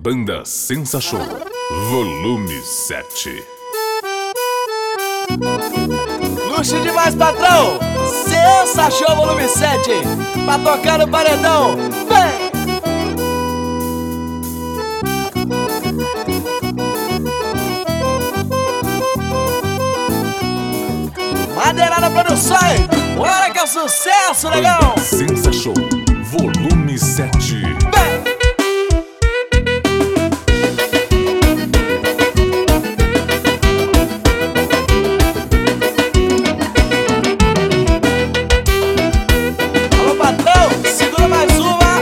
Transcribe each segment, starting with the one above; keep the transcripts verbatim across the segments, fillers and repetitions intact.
Banda Sensa Show, volume sete. Luxo demais, patrão! Sensa Show, volume sete. Pra tocar no paredão, vem! Madeirada Produções, bora que é o sucesso, legal! Sensa Show, volume sete. Vem! Alô, patrão, segura mais uma!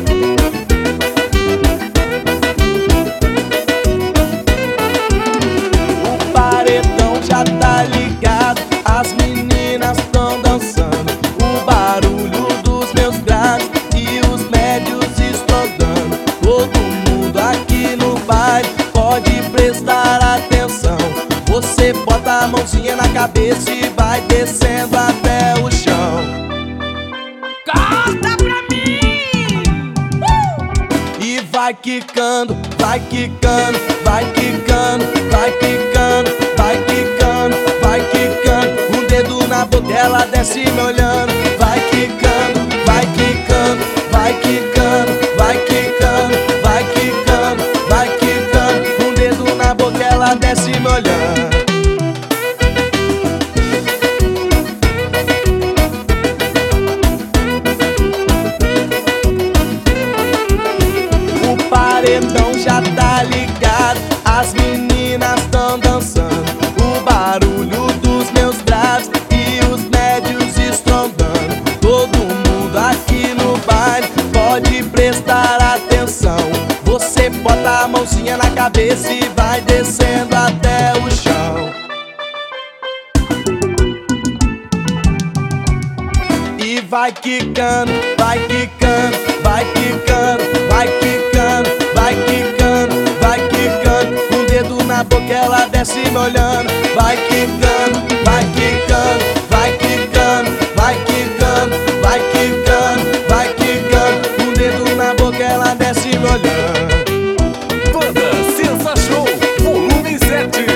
O paredão já tá ligado, as meninas tão dançando, o barulho dos meus graves e os médios estrondando. Todo mundo aqui no baile pode prestar atenção. Você bota a mãozinha na cabeça e vai descendo até o chão. Corta pra mim! Uh! E vai quicando, vai quicando, vai quicando, vai quicando, vai quicando, vai quicando. Um dedo na boca, ela desce me olhando. Vai quicando, vai quicando, vai quicando, vai quicando, vai quicando, vai quicando. Um dedo na boca, ela desce me olhando. O paredão já tá ligado, as meninas tão dançando, o barulho dos meus graves e os médios estrondando. Todo mundo aqui no baile pode prestar atenção. Você bota a mãozinha na cabeça e vai descendo até o chão. E vai quicando, vai quicando, vai quicando, vai quicando, vai quicando, vai quicando. Um dedo na boca, ela desce me olhando. Vai quicando, vai quicando, vai quicando, vai quicando, vai quicando, vai quicando. Um dedo na boca, ela desce me olhando. Banda Sensa Show, volume sete.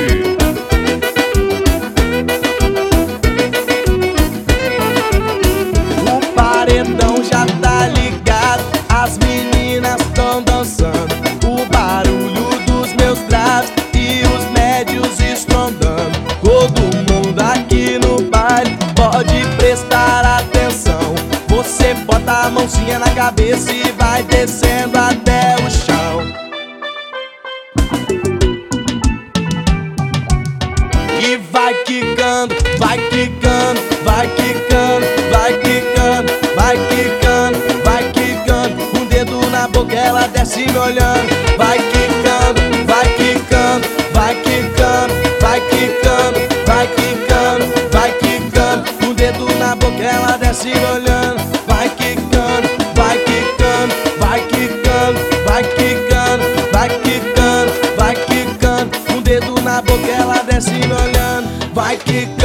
O paredão já tá ligado, as meninas tão dançando, o barulho dos meus graves e os médios estrondando. Todo mundo aqui no baile pode prestar atenção. Você bota a mãozinha na cabeça e vai descendo até o chão. E vai quicando, vai quicando, vai quicando, vai quicando, vai quicando, vai quicando. Um dedo na boca, ela desce me olhando. Vai quicando, vai quicando, vai quicando, vai quicando, vai quicando, vai quicando. Um dedo na boca, ela desce me olhando. Vai quicando, vai quicando, vai quicando, vai quicando, vai quicando, vai quicando. Um dedo na boca, ela desce me olhando. Vai quicando.